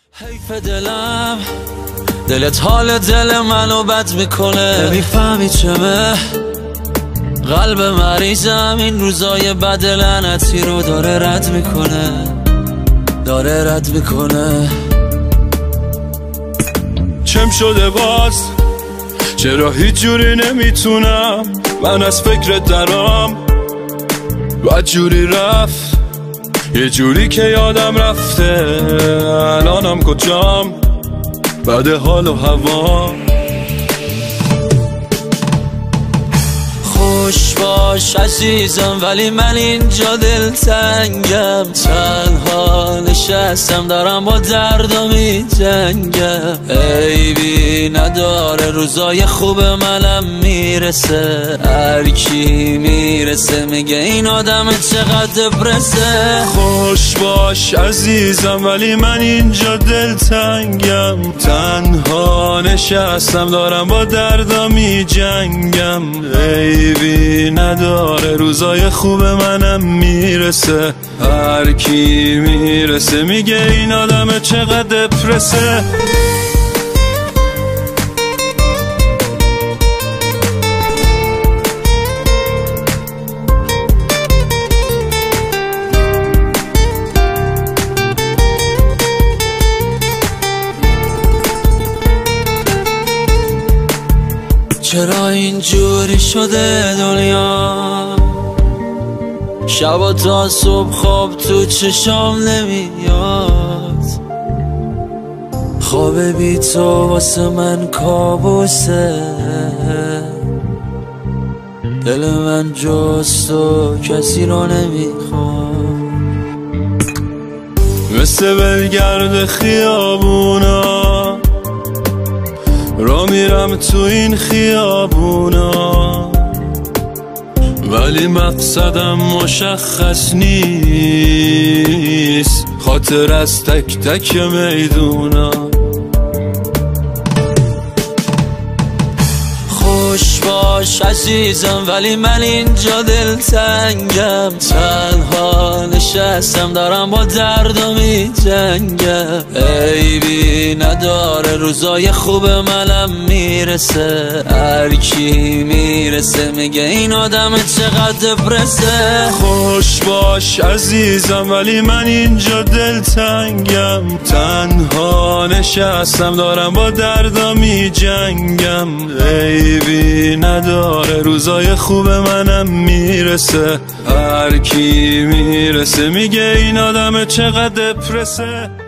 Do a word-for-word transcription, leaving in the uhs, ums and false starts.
حیف دلم، دلت حال دل منو بد میکنه. نمیفهمی چمه قلب مریضم این روزای بد لعنتی رو داره رد میکنه، داره رد میکنه. چم شده باز؟ چرا هیچ جوری نمیتونم من از فکرت درام؟ بد جوری رفت، یه جوری که یادم رفته الانم کجام، بعد حال و هوا. خوش باش عزیزم ولی من اینجا دلتنگم، تنها نشستم دارم با دردم میجنگم. عیبی نداره روزای خوب منم میرسه، هر کی میرسه میگه این آدم چقدر دپرسه. خوش باش عزیزم ولی من اینجا دلتنگم، تنها نشستم دارم با دردم میجنگم. عیبی نداره روزای خوب منم میرسه، هر کی میرسه میگه این آدم چقدر دپرسه. چرا اینجوری شده دنیا، شبا تا صبح خواب تو چشام نمیاد، خواب بی تو واسه من کابوسه. دل من جز تو کسی رو نمیخواد، مثل بلگرد خیابونا را میرم تو این خیابونا، ولی مقصدم مشخص نیست، خاطر از تک تک میدونا. خوش باش عزیزم ولی من اینجا دلتنگم، تنها نشستم دارم با دردم میجنگم. عیبی نداره روزای خوب منم میرسه، هر کی میرسه میگه این آدم چقدر دپرسه. خوش باش عزیزم ولی من اینجا دلتنگم، تنها نشستم دارم با دردم میجنگم. عیبی نداره روزای خوب منم میرسه، هر کی میرسه میگه این آدم چقدر دپرسه.